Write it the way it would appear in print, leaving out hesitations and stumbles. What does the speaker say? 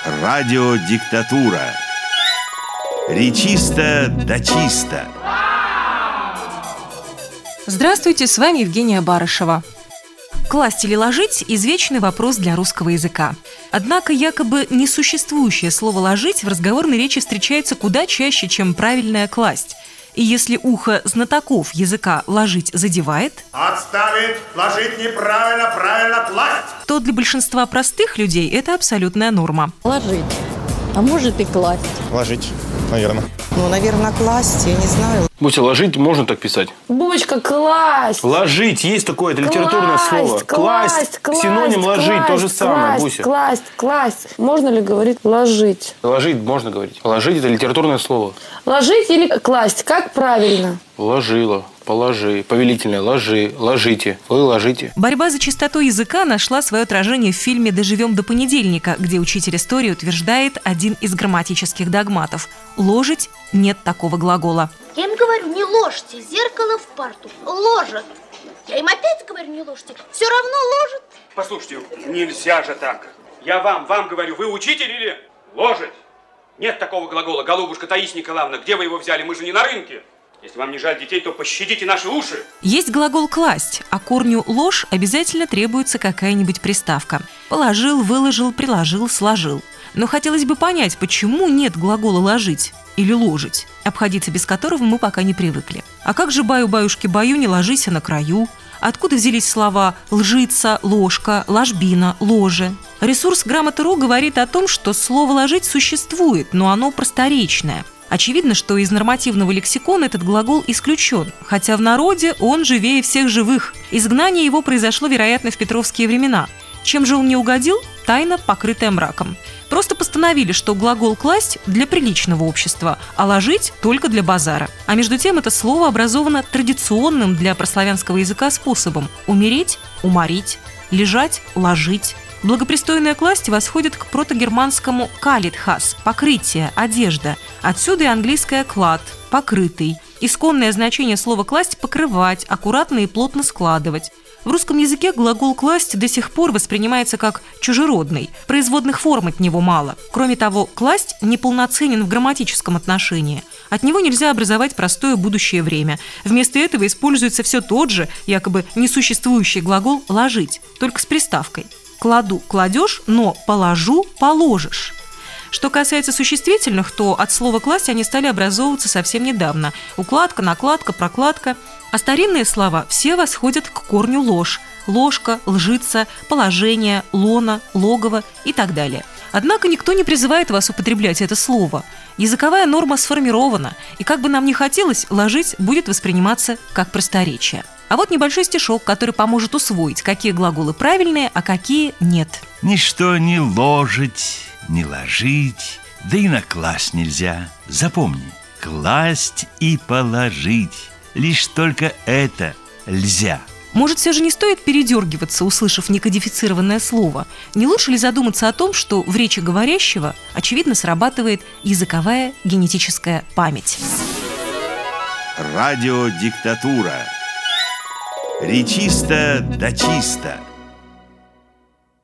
Радиодиктатура. Речисто да чисто. Здравствуйте, с вами Евгения Барышева. Класть или ложить – извечный вопрос для русского языка. Однако якобы несуществующее слово «ложить» в разговорной речи встречается куда чаще, чем правильное «класть». И если ухо знатоков языка «ложить» задевает, отставить, ложить неправильно, правильно класть, то для большинства простых людей это абсолютная норма. Ложить, а может и класть. Ложить, наверное. Наверное, класть, я не знаю. Буся, ложить можно так писать? Бубочка, класть. Ложить, есть такое, это литературное слово. Класть, синоним ложить, то же самое, Буся. Класть. Можно ли говорить ложить? Ложить можно говорить. Ложить – это литературное слово. Ложить или класть, как правильно? Ложила, положи, повелительное, ложи, ложите, вы ложите. Борьба за чистоту языка нашла свое отражение в фильме «Доживем до понедельника», где учитель истории утверждает один из грамматических догматов – ложить нет такого глагола. Я им говорю, не ложьте зеркало в парту, ложат. Я им опять говорю, не ложьте, все равно ложат. Послушайте, нельзя же так. Я вам говорю, вы учитель или ложить? Нет такого глагола, голубушка Таисия Николаевна, где вы его взяли? Мы же не на рынке. Если вам не жаль детей, то пощадите наши уши. Есть глагол «класть», а корню «ложь» обязательно требуется какая-нибудь приставка. Положил, выложил, приложил, сложил. Но хотелось бы понять, почему нет глагола «ложить» или «ложить», обходиться без которого мы пока не привыкли. А как же «баю-баюшки-баю, не ложись на краю»? Откуда взялись слова «лжица», «ложка», «ложбина», «ложе»? Ресурс Грамоты.ру говорит о том, что слово «ложить» существует, но оно просторечное. Очевидно, что из нормативного лексикона этот глагол исключен, хотя в народе он живее всех живых. Изгнание его произошло, вероятно, в петровские времена. Чем же он не угодил? Тайна, покрытая мраком. Просто постановили, что глагол «класть» для приличного общества, а «ложить» только для базара. А между тем это слово образовано традиционным для прославянского языка способом – умереть, уморить, лежать, ложить. Благопристойная класть восходит к протогерманскому «калитхас» – покрытие, одежда. Отсюда и английское «клад» – покрытый. Исконное значение слова «класть» – покрывать, аккуратно и плотно складывать. В русском языке глагол «класть» до сих пор воспринимается как чужеродный, производных форм от него мало. Кроме того, «класть» неполноценен в грамматическом отношении. От него нельзя образовать простое будущее время. Вместо этого используется все тот же, якобы несуществующий глагол «ложить», только с приставкой. «Кладу» – кладешь, но «положу» – положишь. Что касается существительных, то от слова «класть» они стали образовываться совсем недавно. Укладка, накладка, прокладка. А старинные слова все восходят к корню «ложь». Ложка, лжица, положение, лона, логово и так далее. Однако никто не призывает вас употреблять это слово. Языковая норма сформирована, и как бы нам ни хотелось, «ложить» будет восприниматься как просторечие. А вот небольшой стишок, который поможет усвоить, какие глаголы правильные, а какие нет. Ничто не ложить, не ложить, да и на класть нельзя. Запомни, класть и положить, лишь только это нельзя. Может, все же не стоит передергиваться, услышав некодифицированное слово? Не лучше ли задуматься о том, что в речи говорящего, очевидно, срабатывает языковая генетическая память? Радиодиктатура. Речисто да чисто.